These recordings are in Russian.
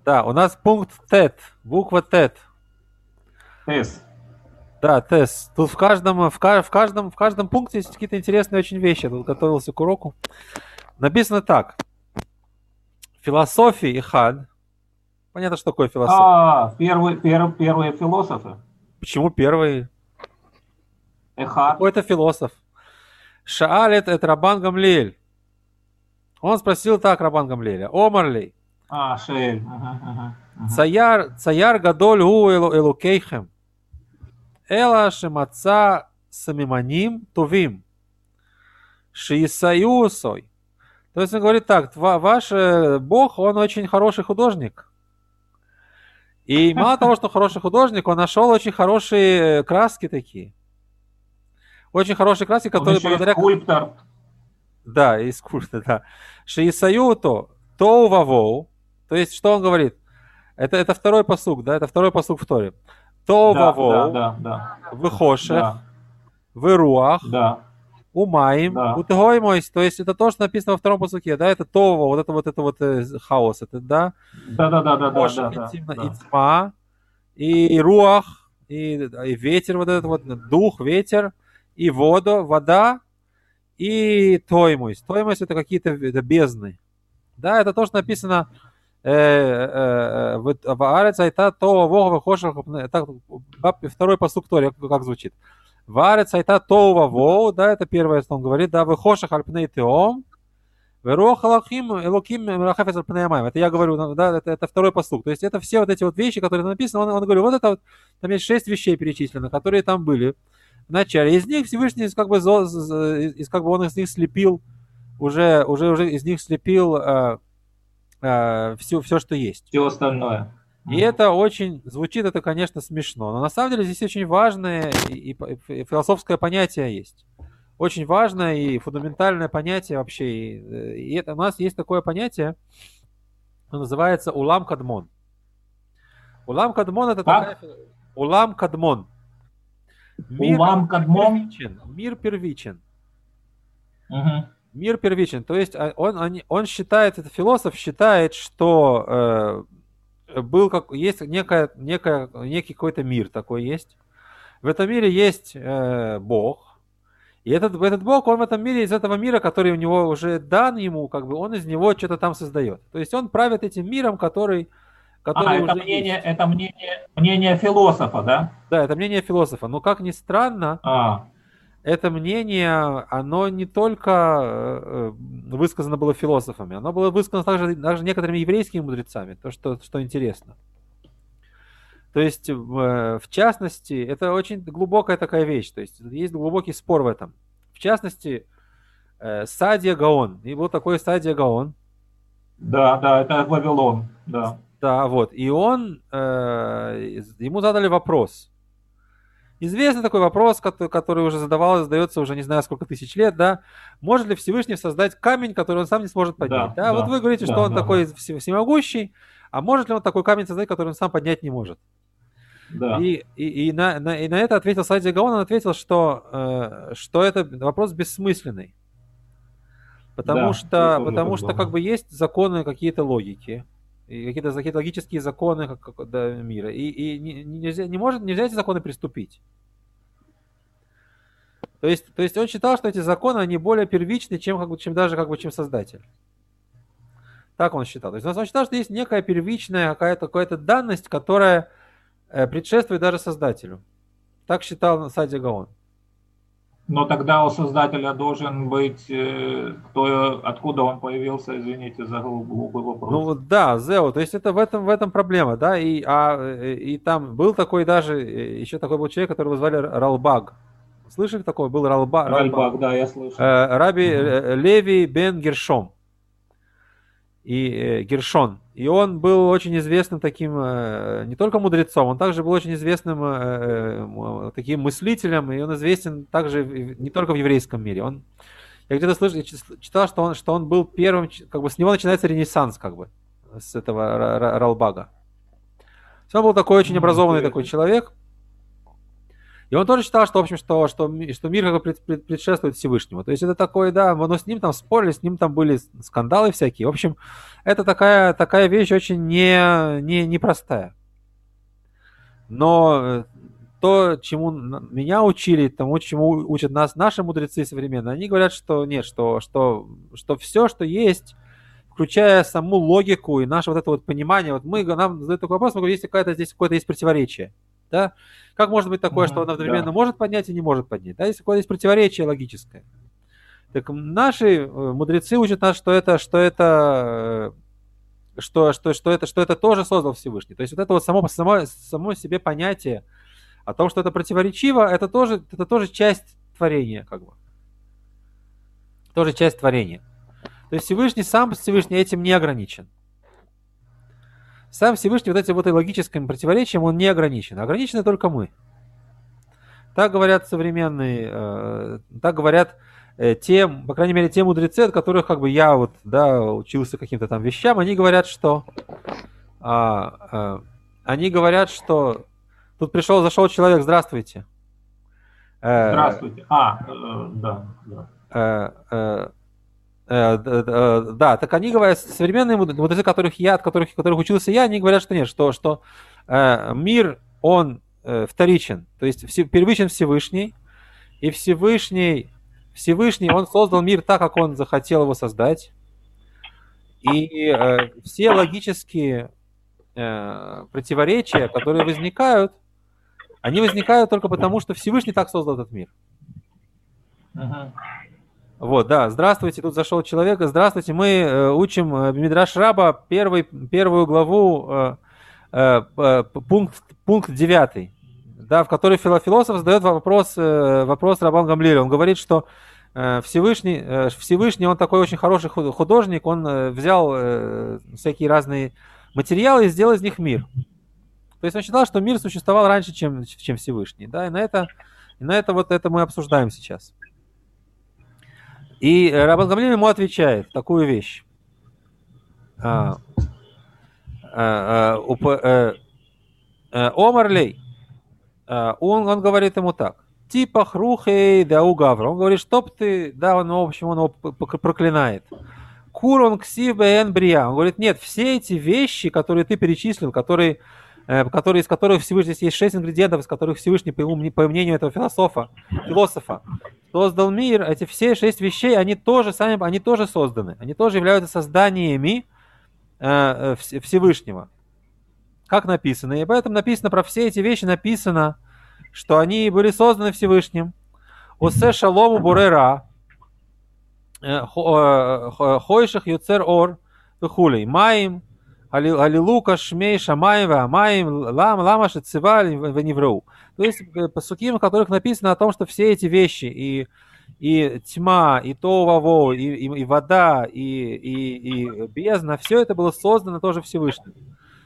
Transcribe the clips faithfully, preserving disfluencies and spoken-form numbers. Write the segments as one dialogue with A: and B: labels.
A: Да, у нас пункт тет, буква тет.
B: Тес.
A: Да, тест. Тут в каждом, в, ка- в каждом, в каждом пункте есть какие-то интересные очень вещи. Я тут готовился к уроку. Написано так. Философия и хад. Понятно, что такое философия.
B: А, первый, пер- первые философы.
A: Почему первый?
B: Эхат.
A: Какой-то философ. Шаалет это Рабан Гамлиэль. Он спросил так Рабан Гамлиэля. Омарлей.
B: А, Шеэль. Ага, ага, ага.
A: Цаяр, цаяр гадоль у элу- элукейхем. Эла шемаца самиманим тувим. Шиисаюсой. То есть он говорит так, «Ва- ваш э, бог, он очень хороший художник. И мало того, что хороший художник, он нашел очень хорошие э, краски такие. Очень хорошие краски,
B: Он
A: которые
B: еще и
A: благодаря... к-
B: скульптор.
A: Да, искусство, да. Шиисаюто тоу вавоу. То есть, что он говорит? Это, это второй посук, да, это второй посук в Торе. Тоу
B: Да, да,
A: вавоу,
B: да, да.
A: выхошех,
B: Да,
A: выруах,
B: да,
A: умаем,
B: да.
A: утгоймойс. То есть, это то, что написано во втором посуке, да, это това, вот это вот, это вот э, хаос, это, да,
B: Да, да, да, да, да, да,
A: хошех и
B: да,
A: темно, и
B: да.
A: тьма, и руах, и, и ветер, вот этот вот дух, ветер, и вода, вода, и тоймость. Тоймость это какие-то это бездны. Да, это то, что написано э, э, в в Аарец айта то вога выхоших. Так, баб- второй посук Торе, как как звучит. В Аарец айта то воу, да, это первое, что он говорит, да, выхоших альпней теом, верох алахим элоким мрахафец альпней амаим. Это я говорю, ну, да, это, это второй посук. То есть это все вот эти вот вещи, которые написаны, он, он говорит, вот это вот, там есть шесть вещей перечислено, которые там были в начале. Из них Всевышний как бы, зо- з- из, как бы он из них слепил, уже, уже, уже из них слепил э, э, все, все, что есть.
B: Все остальное.
A: И
B: Мгм.
A: это очень, звучит это, конечно, смешно, но на самом деле здесь очень важное и, и и философское понятие есть. Очень важное и фундаментальное понятие вообще. И, э, и это, у нас есть такое понятие, оно называется улам кадмон. Улам кадмон это такая...
B: Как?
A: Улам кадмон. Мир,
B: Улам
A: мир
B: Кадмон.
A: первичен. Мир первичен.
B: Мгм.
A: Мир первичен. То есть а, он, он, он считает, этот философ считает, что э, был как, есть некая, некая, некий какой-то мир такой есть. В этом мире есть э, Бог. И этот, этот Бог, он в этом мире, из этого мира, который у него уже дан ему, как бы он из него что-то там создает. То есть он правит этим миром, который,
B: А,
A: который
B: это
A: уже
B: мнение,
A: есть.
B: это мнение, мнение философа, да?
A: Да, это мнение философа. Но как ни странно,
B: А,
A: это мнение, оно не только э, э, высказано было философами, оно было высказано также, также некоторыми еврейскими мудрецами, то, что, что интересно. То есть, в, в частности, это очень глубокая такая вещь, то есть есть глубокий спор в этом. В частности, э, Садия Гаон, и был такой Садия Гаон,
B: да, да, это Вавилон, да.
A: да, вот, и он, э, ему задали вопрос. Известный такой вопрос, который, который уже задавал, задается уже не знаю сколько тысяч лет, да. Может ли Всевышний создать камень, который он сам не сможет поднять?
B: Да,
A: Да, вот
B: да,
A: вы говорите, что
B: да,
A: он
B: да, да,
A: такой все- всемогущий, а может ли он такой камень создать, который он сам поднять не может?
B: да,
A: И, и, и, на, на- и на это ответил Садия Гаон, он ответил, что, э, что это вопрос бессмысленный. Потому
B: да, я
A: что,
B: тоже
A: потому
B: так
A: что как
B: думаю.
A: бы есть законы какие-то логики, и какие-то, какие логические законы как, как, да, мира. И, и не, нельзя, не может, нельзя эти законы приступить. То есть, то есть он считал, что эти законы, они более первичны, чем, как бы, чем даже как бы, чем создатель. Так он считал. То есть он считал, что есть некая первичная какая-то, какая-то данность, которая э, предшествует даже создателю. Так считал Садия Гаон.
B: Но тогда у создателя должен быть, э, кто, откуда он появился, извините за глуп- глупый
A: Ну
B: вопрос.
A: вот да, Зео, то есть это в этом, в этом проблема, да, и, а, э, и там был такой даже, э, еще такой был человек, которого звали Ралбаг. Слышали такой? Был Ралба, Ралбаг.
B: Ральбак, да, я слышал.
A: Э, Раби
B: Мгм.
A: э, Леви бен Гершом. И э, Гершон. И он был очень известным таким, э, не только мудрецом, он также был очень известным э, э, таким мыслителем, и он известен также в- не только в еврейском мире. Он, я где-то слышал, я читал, что он, что он был первым, ч- как бы с него начинается Ренессанс, как бы, с этого Ра- Ра- Ралбага. Он был такой очень
B: М,
A: образованный такой
B: интересно.
A: человек. И он тоже считал, что, в общем, что, что, ми- что мир как бы пред- пред- предшествует Всевышнему. То есть это такое, да, но с ним там спорили, с ним там были скандалы всякие. В общем, это такая, такая вещь очень не, не, непростая. Но э, то, чему н- меня учили, тому, чему учат нас наши мудрецы современные, они говорят, что нет, что, что, что все, что есть, включая саму логику и наше вот это вот понимание, вот мы, нам задают такой вопрос, мы говорим, есть какая-то здесь какое-то есть противоречие, да? Как может быть такое, что он
B: Мгм,
A: одновременно
B: да.
A: может поднять и не может поднять, да? Если какое-то есть противоречие логическое. Так наши э, мудрецы учат нас, что это, что это, э, что, что, что это, что это тоже создал Всевышний. То есть вот это вот само, само, само себе понятие о том, что это противоречиво, это тоже, это тоже часть творения, как бы. Тоже часть творения. То есть Всевышний сам Всевышний этим не ограничен. Сам Всевышний вот этим вот и логическим противоречием он не ограничен. Ограничены только мы. Так говорят современные, э, так говорят э, те, по крайней мере, те мудрецы, от которых как бы я вот, да, учился каким-то там вещам, они говорят, что а, а, они говорят, что тут пришел, зашел человек, здравствуйте. Э,
B: Здравствуйте. А, э, да, да.
A: э, э, Э, д- д- э, Да, так они говорят, современные муд- мудрецы, которых я, от которых, которых учился я, они говорят, что нет, что, что э, мир, он э, вторичен, то есть все- первичен Всевышний, и Всевышний, Всевышний, он создал мир так, как он захотел его создать, и э, все логические э, противоречия, которые возникают, они возникают только потому, что Всевышний так создал этот мир.
B: Мгм.
A: Вот, да, здравствуйте, тут зашел человек. Здравствуйте, мы э, учим э, Мидраш Раба, первый, первую главу, э, э, п- пункт, пункт девятый, да, в которой фило- философ задает вопрос, э, вопрос Рабан Гамлиэлю. Он говорит, что э, Всевышний, э, Всевышний, он такой очень хороший ху- художник, он э, взял э, всякие разные материалы и сделал из них мир. То есть он считал, что мир существовал раньше, чем, чем Всевышний, да, и на это, и на это вот это мы обсуждаем сейчас. И э, Рабан Гамлиэль ему отвечает такую вещь. А, а, а, уп- э, э, Омарлей, а, он, он говорит ему так. Типа хрухей да угавра. Он говорит, чтоб ты, да, он, в общем, он его п- п- проклинает. Курон ксив бен брия. Он говорит, нет, все эти вещи, которые ты перечислил, которые, э, которые, из которых Всевышний, здесь есть шесть ингредиентов, из которых Всевышний, по, ему- по мнению этого философа, философа, создал мир, эти все шесть вещей, они тоже сами, они тоже созданы, они тоже являются созданиями э, э, Вс- Всевышнего, как написано. И поэтому написано про все эти вещи, написано, что они были созданы Всевышним. Осе шалому бурера, хойших юцер ор, вихулей, маим, алилука, шмей, шамаем, ваамаем, лам, лама, шецива, веневру. То есть э, пасуким, в которых написано о том, что все эти вещи, и, и тьма, и то, и, и, и вода, и, и, и бездна, все это было создано тоже Всевышним.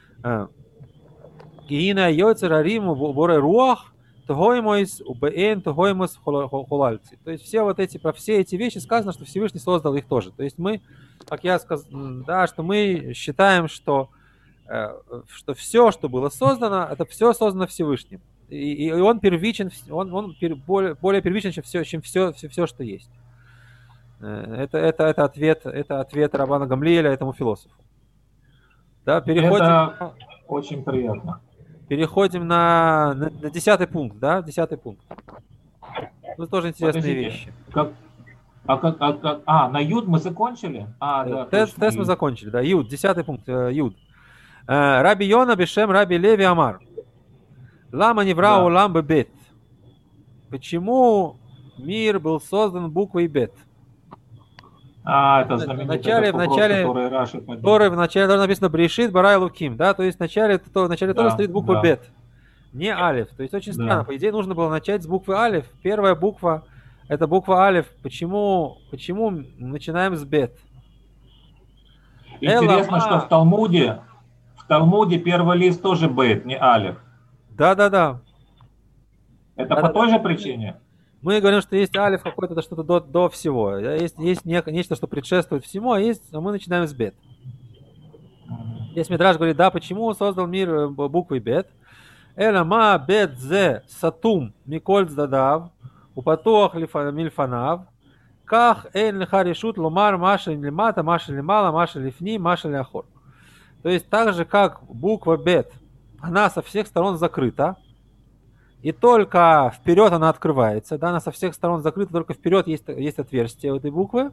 A: Гиина йойцер ариму боре руах, тогоймойс убн, тогоймойс холальци. То есть все вот эти, про все эти вещи сказано, что Всевышний создал их тоже. То есть мы, как я сказал, да, что мы считаем, что, э, что все, что было создано, это все создано Всевышним. И, и он первичен, он, он пер, более, более первичен, чем все, чем все, все, все, что есть. Это, это, это, ответ, это ответ Рабана Гамлиэля этому философу. Да, переходим,
B: Это очень приятно.
A: переходим на, на, на десятый пункт, да, десятый пункт. Тут тоже интересные
B: Подождите,
A: вещи.
B: как, а, как, а, как, а, на Юд мы закончили? А, да,
A: Тест,
B: точно.
A: тест мы
B: Юд.
A: закончили, да, Юд, десятый пункт, э, Юд. Э, Раби Йона бешем Раби Леви Амар. Лама невра
B: Да.
A: улам бет. Почему мир был создан буквой бет?
B: А, это
A: В
B: знаменитый
A: начале,
B: этот
A: в
B: вопрос,
A: начале,
B: который Раши поднял.
A: который в начале тоже написано Брешит, Барай Луким, да, то есть в начале, то, в начале
B: Да,
A: тоже стоит буква
B: да.
A: бет, не алиф. То есть очень
B: Да.
A: странно, по идее нужно было начать с буквы алиф. Первая буква это буква алиф. Почему, почему начинаем с бет?
B: Интересно,
A: Элама.
B: что в Талмуде, в Талмуде первый лист тоже бет, не алиф.
A: Да-да-да.
B: Это
A: Да-да-да.
B: по той же причине?
A: Мы говорим, что есть алиф какой-то, это что-то до, до всего. Есть, есть нек- нечто, что предшествует всему, а есть, а мы начинаем с бет.
B: Мгм.
A: Здесь Мидраш говорит, да, почему он создал мир э, буквой бет? אלא מה בית זה סתום מכל צדדיו ופתוח מלפניו, כך אין לך רשות ломар מה שלמטה, מה שלמעלה, מה שלפנים, מה שלאחור. То есть так же, как буква бет, она со всех сторон закрыта, и только вперед она открывается, да, она со всех сторон закрыта, только вперед есть, есть отверстие у этой буквы.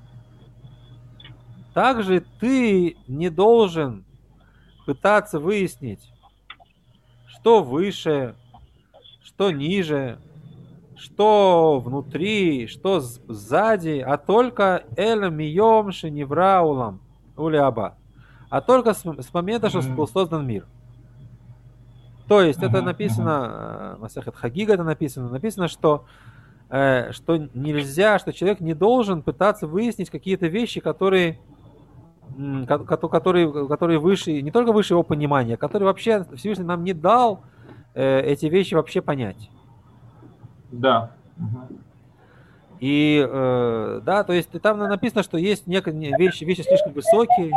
A: Также ты не должен пытаться выяснить, что выше, что ниже, что внутри, что сзади, а только эль мием шеневраулам улиаба, а только с, с момента, что был создан мир. То есть это написано, Масехет Хагига это написано, написано, что, э, что нельзя, что человек не должен пытаться выяснить какие-то вещи, которые, которые, которые выше, не только выше его понимания, которые вообще Всевышний нам не дал э, эти вещи вообще понять.
B: Да.
A: И э, да, то есть там написано, что есть некие вещи, вещи слишком высокие,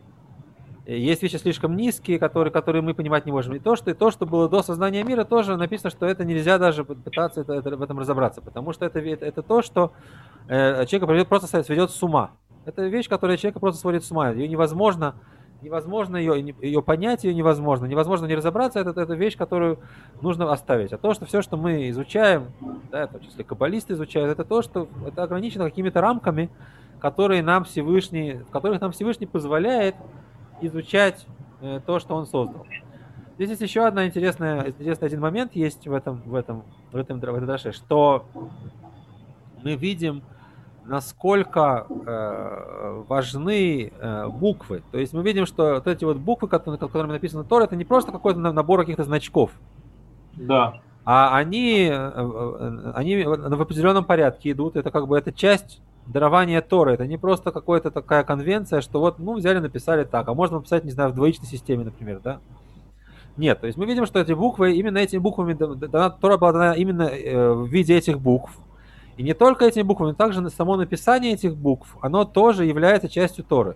A: есть вещи слишком низкие, которые, которые мы понимать не можем. И то, что, и то, что было до создания мира, тоже написано, что это нельзя даже пытаться это, это, в этом разобраться, потому что это, это, это то, что э, человека просто сведет с ума. Это вещь, которая человека просто сводит с ума. Ее невозможно, невозможно ее, ее понять, ее невозможно. Невозможно не разобраться, это, это вещь, которую нужно оставить. А то, что все, что мы изучаем, да, в том числе каббалисты изучают, это то, что это ограничено какими-то рамками, которые нам Всевышний, в которых нам Всевышний позволяет изучать э, то, что он создал. Здесь есть еще одна интересная, интересный один момент есть в этом, в этом, в этом, в этом драше, что мы видим, насколько э, важны э, буквы. То есть мы видим, что вот эти вот буквы, которые, которыми написано Тора, это не просто какой-то набор каких-то значков.
B: Да.
A: А они, они в определенном порядке идут. Это как бы это часть дарования Торы. Это не просто какая-то такая конвенция, что вот, ну, взяли, написали так. А можно написать, не знаю, в двоичной системе, например, да? Нет, то есть мы видим, что эти буквы, именно этими буквами, дана, Тора была дана именно в виде этих букв. И не только этими буквами, но также само написание этих букв, оно тоже является частью Торы.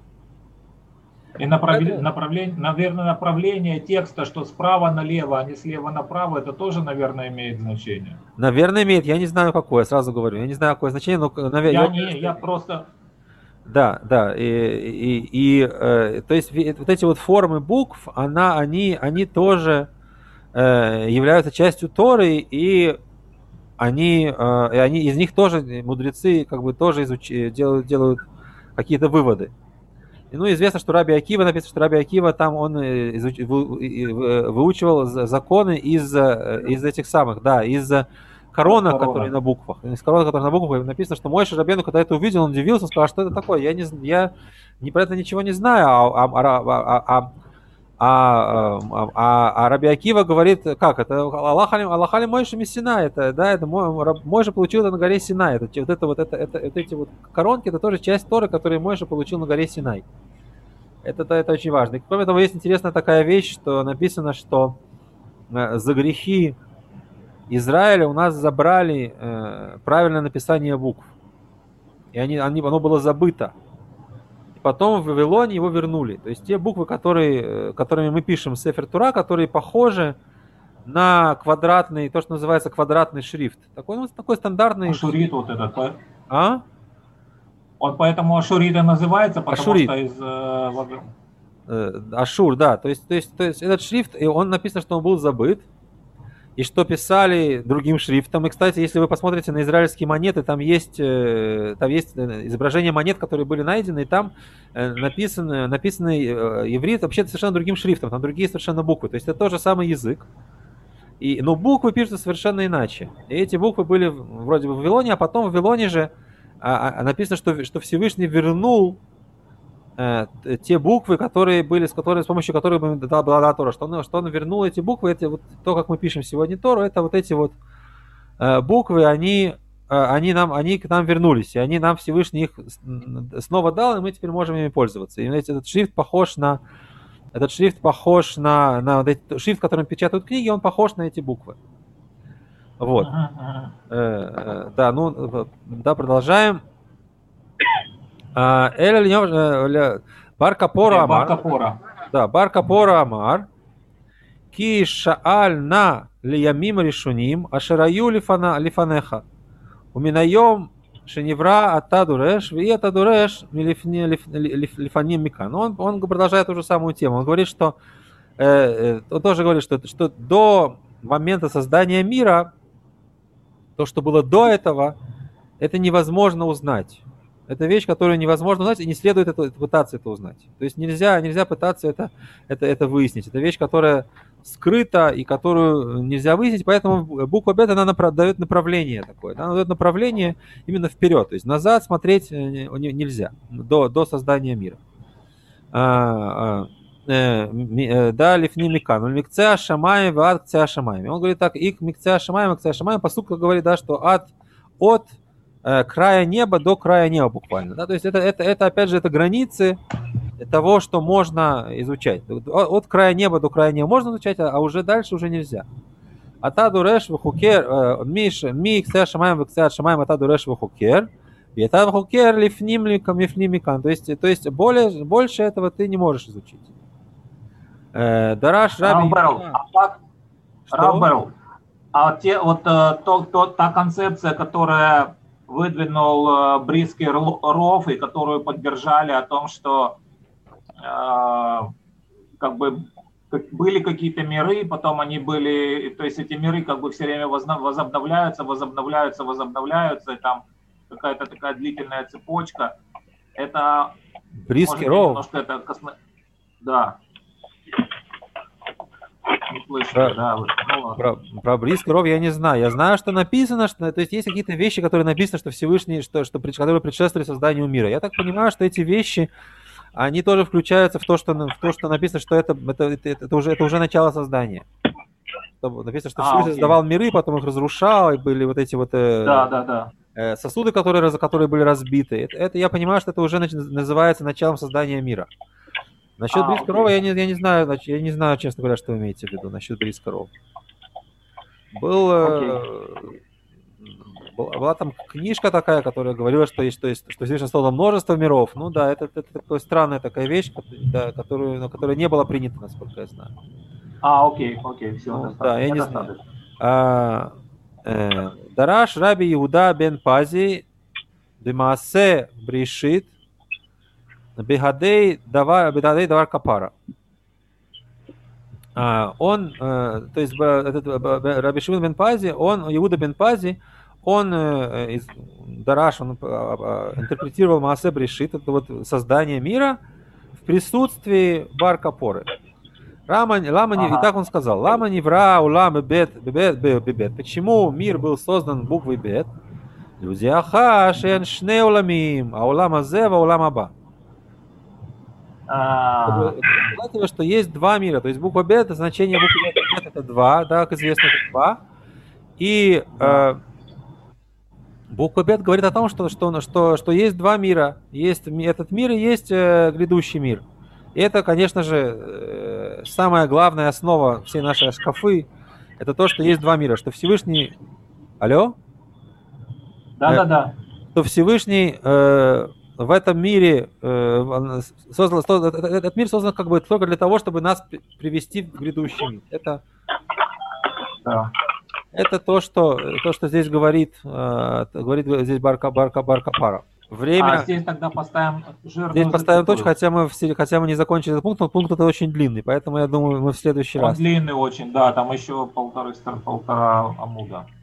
B: И направление, направление, наверное, направление текста, что справа налево, а не слева направо, это тоже, наверное, имеет значение.
A: Наверное, имеет. Я не знаю, какое, сразу говорю. Я не знаю, какое значение, но, наверное...
B: Я, не, я просто...
A: Да, да. И, и, и э, то есть вот эти вот формы букв, она, они, они тоже э, являются частью Торы, и они, э, и они, из них тоже мудрецы как бы тоже изуч... делают, делают какие-то выводы. Ну, известно, что Раби Акива, написано, что Раби Акива там он изуч... выучивал законы из, из этих самых, да, из корона, которые на буквах. Из корона, которые на буквах, написано, что Моше Рабейну, когда это увидел, он удивился, он сказал, что это такое, я, не, я не, про это ничего не знаю, а, а, а, а, а, а, а Раби Акива говорит, как это, Аллахали Моше Миссина, это, да, это Моше получил это на горе Синай, это, вот, это, вот, это, это, вот эти вот коронки, это тоже часть Торы, которую Моше получил на горе Синай. Это, это, это очень важно. И, кроме того, есть интересная такая вещь, что написано, что э, за грехи Израиля у нас забрали э, правильное написание букв. И они, они, оно было забыто. И потом в Вавилоне его вернули. То есть те буквы, которые, которыми мы пишем Сефер Тура, которые похожи на квадратный, то, что называется квадратный шрифт. Такой, ну, такой стандартный...
B: Ашурит вот этот, да?
A: А?
B: Он поэтому Ашурит и называется, потому
A: Ашурит.
B: что из... Э,
A: Ашур, да. То есть, то, есть, то есть этот шрифт, и он написано, что он был забыт. И что писали другим шрифтом. И, кстати, если вы посмотрите на израильские монеты, там есть, там есть изображения монет, которые были найдены, и там написано, написано иврит вообще совершенно другим шрифтом, там другие совершенно буквы. То есть это тот же самый язык. И, но буквы пишутся совершенно иначе. И эти буквы были вроде бы в Вавилоне, а потом в Вавилоне же а, а, написано, что, что Всевышний вернул э, те буквы, которые были, с, которой, с помощью которых была дана Тора, что он, что он вернул эти буквы, это вот то, как мы пишем сегодня Тору, это вот эти вот э, буквы, они, э, они, нам, они к нам вернулись, и они нам Всевышний их снова дал, и мы теперь можем ими пользоваться. И этот шрифт похож на этот шрифт похож на, на вот этот шрифт, которым печатают книги, он похож на эти буквы. Вот. Uh-huh. Э, э, да, ну, да, продолжаем. Бар Капора Амар. Да, Бар Капора Амар. ки шааль на лиямим решуним, ашераю лифана лифанеха. Уминайом шеневра ата дуреш, ви ата дуреш лифаним микан. Он, он продолжает ту же самую тему. Он говорит, что э, он тоже говорит, что, что до момента создания мира, то, что было до этого, это невозможно узнать. Это вещь, которую невозможно узнать, и не следует это, пытаться это узнать. То есть нельзя, нельзя пытаться это, это, это выяснить. Это вещь, которая скрыта и которую нельзя выяснить, поэтому буква бет, она направ, дает направление такое. Она дает направление именно вперед. То есть назад смотреть нельзя до, до создания мира. Да, лифни микан. Микцеа шамаем, ад кцеа шамаем. Он говорит так, ик микцеа шамаем, кцеа шамаем. Посуд говорит, да, что ад от края неба до края неба буквально. Да? То есть это, это, это, опять же, это границы того, что можно изучать. От края неба до края неба можно изучать, а уже дальше уже нельзя. Ата дуреш вхукер, ми кцеа шамаем, кцеа шамаем, ата дуреш вхукер. И ата вхукер лифним лифним микан. То есть, то есть более, больше этого ты не можешь изучить. Дараш Раби...
B: Рамберл, а те, вот то, то, та концепция, которая выдвинул Брисский Ров и которую поддержали о том, что э, как бы были какие-то миры, потом они были, то есть эти миры как бы все время возобновляются, возобновляются, возобновляются, и там какая-то такая длительная цепочка. Это
A: Брисский Ров.
B: Немножко это космо... Да.
A: Про, да, ну, про, про Брисский Ров я не знаю. Я знаю, что написано, что, то есть есть какие-то вещи, которые написано, что Всевышний, что, что, которые предшествовали созданию мира. Я так понимаю, что эти вещи, они тоже включаются в то, что, в то, что написано, что это, это, это, это, уже, это уже начало создания. Написано, что Всевышний а, создавал миры, потом их разрушал, и были вот эти вот
B: да, да, да.
A: э, сосуды, которые, которые были разбиты. Это, это, я понимаю, что это уже называется началом создания мира. Насчет а, Брисского Рова я не, я не знаю, я не знаю, честно говоря, что вы имеете в виду насчет Брисского Рова. Был, okay. была, была там книжка такая, которая говорила, что есть, что есть, что Всевышний создал множество миров. Ну да, это, это такая странная такая вещь, да, которую, которая не была принята, насколько я знаю.
B: А, окей, окей, все.
A: Ну, да, я не знаю. А, э, Дараш Раби Иуда бен Пази Демаасе Бришит Бегадей давар, бегадей давар капара. Он, то есть этот Раби Шимон бен Пази, он, Иуда бен Пази, он из Дараш, он интерпретировал Маасе Брешит, это вот создание мира в присутствии бар капоры. Ламани, ага. И так он сказал: Лама невра улам бебет бебет. Почему мир был создан буквой бет? Люди аха шен шне уламим, а улам азе ва улам аба. Знаете, что есть два мира, то есть буква бет, значение буквы бет это два, да, как известно, это два. И э, буква бет говорит о том, что, что, что, что есть два мира. Есть этот мир и есть э, грядущий мир. И это, конечно же, э, самая главная основа всей нашей шкафы, это то, что есть два мира, что Всевышний... Алло?
B: Да-да-да.
A: Э, что Всевышний... Э, в этом мире э, создал, этот мир создан как бы только для того, чтобы нас привести в грядущий мир. Это, да. это то, что, то, что здесь говорит, э, говорит здесь Барка Барка Барка Пара. Время.
B: А здесь тогда поставим жирную
A: Здесь поставим точку, хотя мы, в, хотя мы не закончили этот пункт, но пункт это очень длинный, поэтому я думаю, мы в следующий
B: Он
A: раз.
B: Длинный очень, да, там еще полторы, полтора амуда.